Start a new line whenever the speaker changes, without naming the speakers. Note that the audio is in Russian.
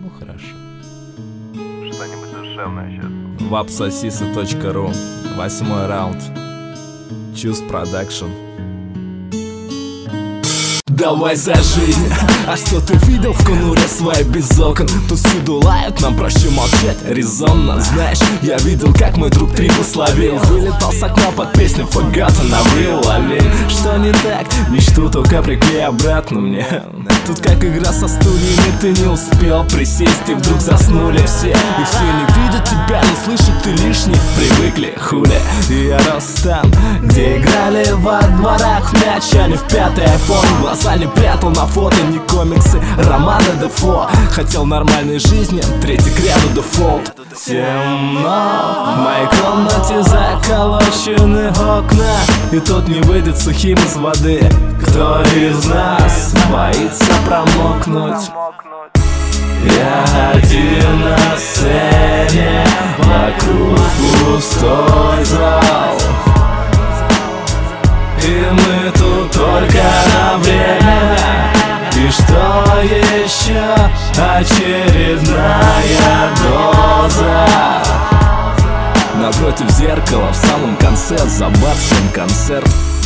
Ну хорошо.
Что-нибудь душевное сейчас.
Vapsasisa.ru. 8-й раунд. Choose Production. Давай за жизнь. А что ты видел в конуре своей без окон? Тут всюду лают, нам проще молчать резонно. Знаешь, я видел, как мой друг трипы словил. Вылетал с окна под песню Фагата на ловил. Что не так? Мечту только приклей обратно мне. Тут как игра со стульями, ты не успел присесть, и вдруг заснули все. И все не видят тебя, не слышат, ты лишний. Привыкли, хули. И я рос там, где играли во дворах в мяч, а не в пятый айфон. Глаза не прятал на фото, не комиксы романа Дефо. Хотел нормальной жизни, третий к ряду дефолт. Темно, в моей комнате заколочены окна, и тот не выйдет сухим из воды. Кто из нас боится промокнуть? Я один на сцене, вокруг пустой зал, и мы тут только на время. И что еще? Очередная доза. Напротив зеркала в самом конце за барсом концерт.